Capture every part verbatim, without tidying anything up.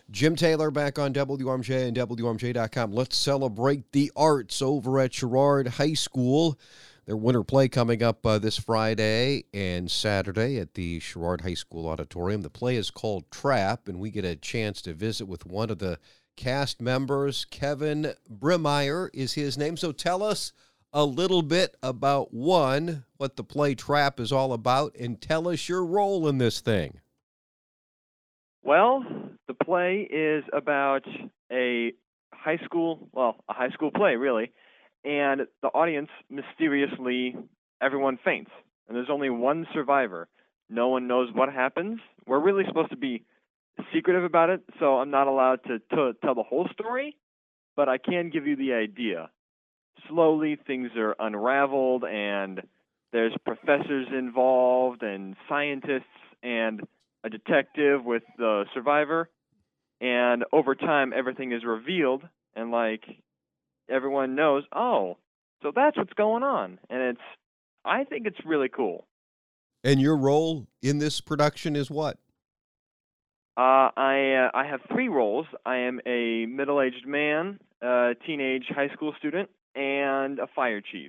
Jim Taylor back on W R M J and W R M J dot com. Let's celebrate the arts over at Sherrard High School. Their winter play coming up uh, this Friday and Saturday at the Sherrard High School Auditorium. The play is called Trap, and we get a chance to visit with one of the cast members. Kevin Bremeyer is his name. So tell us a little bit about, one, what the play Trap is all about, and tell us your role in this thing. Well, the play is about a high school, well, a high school play, really, and the audience, mysteriously, everyone faints, and there's only one survivor. No one knows what happens. We're really supposed to be secretive about it, so I'm not allowed to, to tell the whole story, but I can give you the idea. Slowly, things are unraveled, and there's professors involved, and scientists, and a detective with the survivor, and over time, everything is revealed, and, like, everyone knows, oh, so that's what's going on, and it's, I think it's really cool. And your role in this production is what? Uh, I uh, I have three roles. I am a middle-aged man, a teenage high school student, and a fire chief.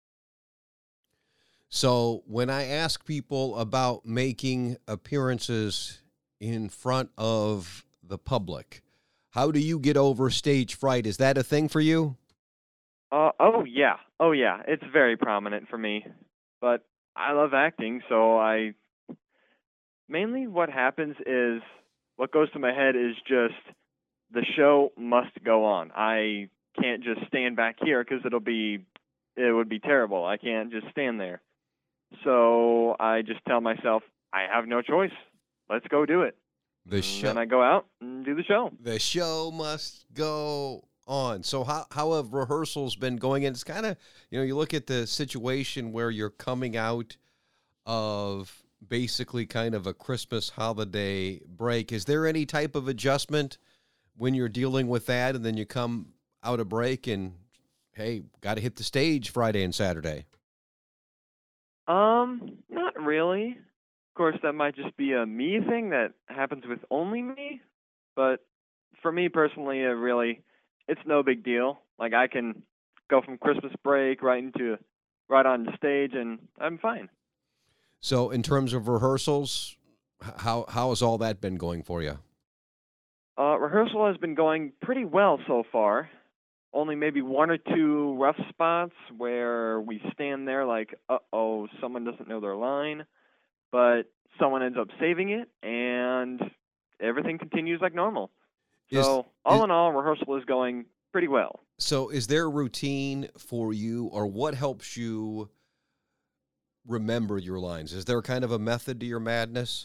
So when I ask people about making appearances in front of the public, how do you get over stage fright? Is that a thing for you? Uh, oh, yeah. Oh, yeah. It's very prominent for me. But I love acting, so I... Mainly what happens is, what goes to my head is just, the show must go on. I can't just stand back here because it'll be... It would be terrible. I can't just stand there. So I just tell myself, I have no choice. Let's go do it. The show. And then I go out and do the show. The show must go on. So how how have rehearsals been going? And it's kind of, you know, you look at the situation where you're coming out of basically kind of a Christmas holiday break. Is there any type of adjustment when you're dealing with that, and then you come out of break and, hey, got to hit the stage Friday and Saturday? Um, not really. Of course, that might just be a me thing that happens with only me. But for me personally, it really, it's no big deal. Like, I can go from Christmas break right into, right on the stage, and I'm fine. So in terms of rehearsals, how how has all that been going for you? Uh, rehearsal has been going pretty well so far. Only maybe one or two rough spots where we stand there like, uh-oh, someone doesn't know their line, but someone ends up saving it, and everything continues like normal. Is, so all is, in all, rehearsal is going pretty well. So is there a routine for you, or what helps you remember your lines? Is there kind of a method to your madness?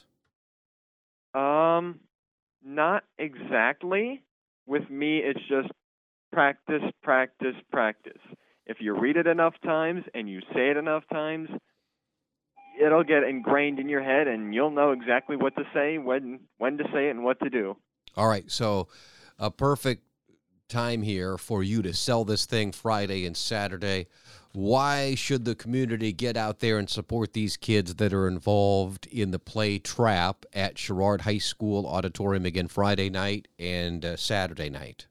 Um, not exactly. With me, it's just practice, practice, practice. If you read it enough times and you say it enough times, it'll get ingrained in your head, and you'll know exactly what to say, when when to say it, and what to do. All right, so a perfect time here for you to sell this thing Friday and Saturday. Why should the community get out there and support these kids that are involved in the play Trap at Sherrard High School Auditorium again Friday night and uh, Saturday night?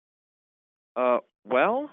Uh, well,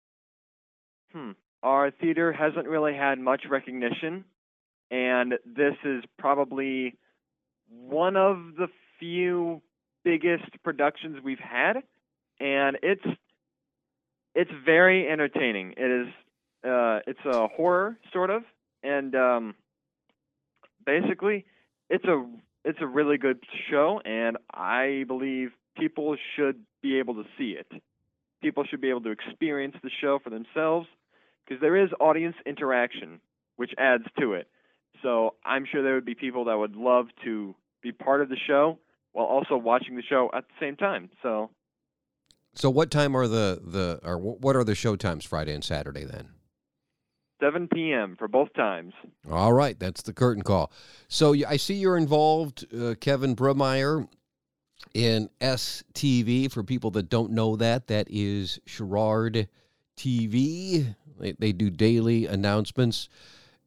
hmm, our theater hasn't really had much recognition, and this is probably one of the few biggest productions we've had, and it's it's very entertaining. It is, uh, it's a horror sort of, and um, basically, it's a it's a really good show, and I believe people should be able to see it. People should be able to experience the show for themselves, because there is audience interaction, which adds to it. So I'm sure there would be people that would love to be part of the show while also watching the show at the same time. So, so what time are the the or what are the show times Friday and Saturday then? seven p.m. for both times. All right, that's the curtain call. So I see you're involved, uh, Kevin Bremeyer, in S T V. For people that don't know that, that is Sherrard T V. They, they do daily announcements.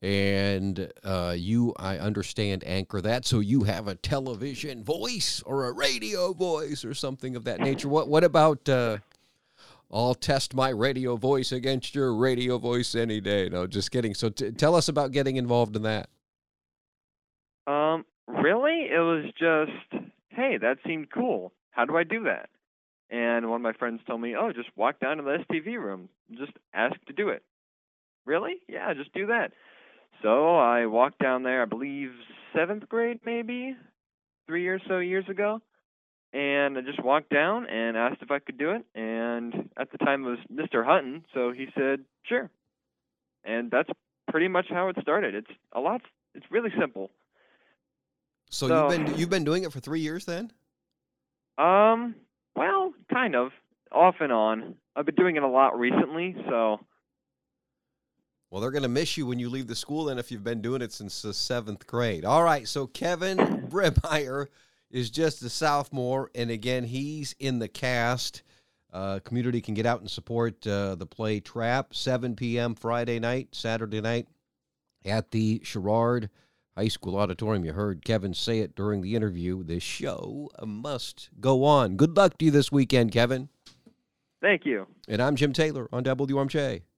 And uh, you, I understand, anchor that, so you have a television voice or a radio voice or something of that nature. What What about, uh, I'll test my radio voice against your radio voice any day? No, just kidding. So t- tell us about getting involved in that. Um, really? It was just, hey, that seemed cool. How do I do that? And one of my friends told me, oh, just walk down to the S T V room. Just ask to do it. Really? Yeah, just do that. So I walked down there, I believe seventh grade maybe, three or so years ago. And I just walked down and asked if I could do it. And at the time it was Mister Hutton, so he said, sure. And that's pretty much how it started. It's a lot, it's really simple. So, So- you've been you've been doing it for three years then? Um, well, kind of, off and on. I've been doing it a lot recently, so Well, they're going to miss you when you leave the school then if you've been doing it since the seventh grade. All right, so Kevin Brebmeyer is just a sophomore, and again, he's in the cast. Uh, community can get out and support uh, the play Trap, seven p.m. Friday night, Saturday night at the Sherrard High School Auditorium. You heard Kevin say it during the interview. The show must go on. Good luck to you this weekend, Kevin. thank you. And I'm Jim Taylor on W R M J.